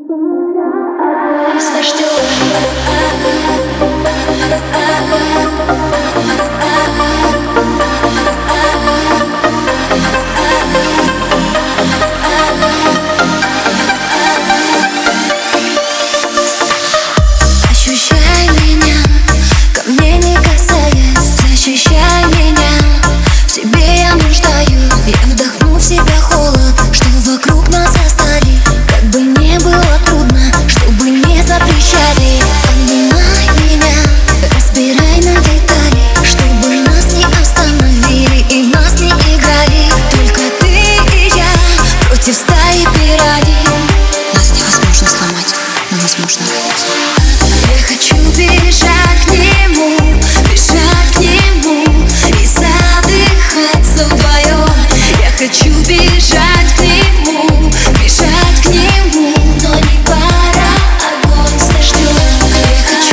Ощущай меня, ко мне не касаясь, защищай меня, в тебе я нуждаюсь. Я вдохну в себя холод, что вокруг нас остались. Как бы не было трудно, чтобы не запрещали. Обнимай меня, разбирай на детали, чтобы нас не остановили и в нас не играли. Только ты и я против стаи пираний. Нас невозможно сломать, но возможно ранить. Я хочу бежать к нему, бежать к нему и задыхаться вдвоем. Я хочу бежать к нему, бежать к нему, но не пора, огонь с дождем. Я хочу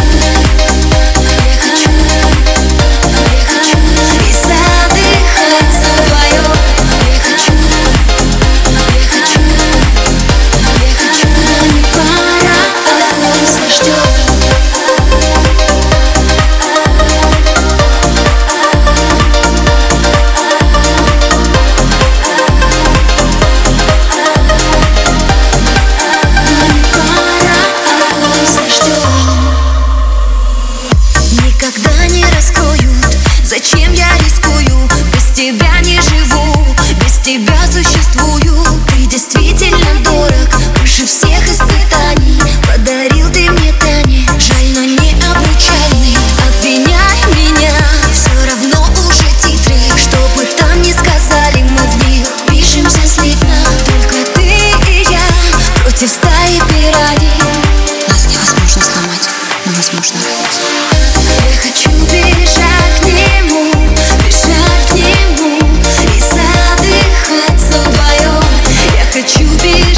и задыхаться вдвоем. Я хочу, но не пора, огонь с дождем. Никогда не раскроют, зачем я рискую. Без тебя не живу, без тебя существую. Ты действительно дорог, выше всех испытаний. Подарил ты мне танец, жаль, но не обручальный. Обвиняй меня, все равно уже титры. Что бы там ни сказали, мы в них пишемся слитно. Только ты и я против стаи пираний. Нас невозможно сломать, но возможно ранить. Я хочу бежать к нему, бежать к нему и задыхаться вдвоем. Я хочу бежать.